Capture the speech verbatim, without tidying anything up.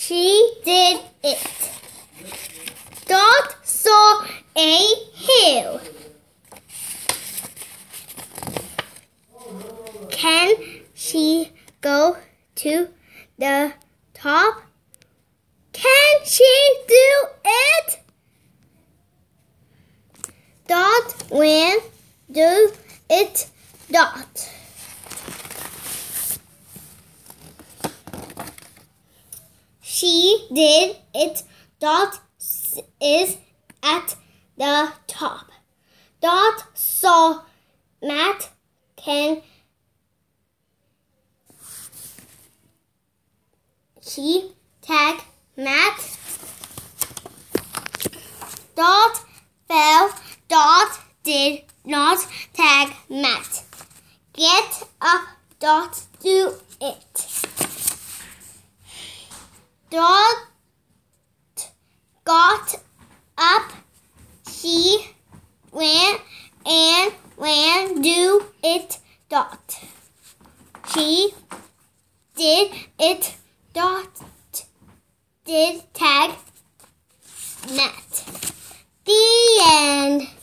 she did it. Dot saw a hill. Can she go to the top? Can she do it? Dot when do it. Dot. She did it. Dot is at the top. Dot saw Matt. Can she tag Matt? Dot fell. Dot did not tag Matt. Get up. Dot do it. Dot got up. She ran and ran do it. Dot. She did it. Dot did tag Matt. The end.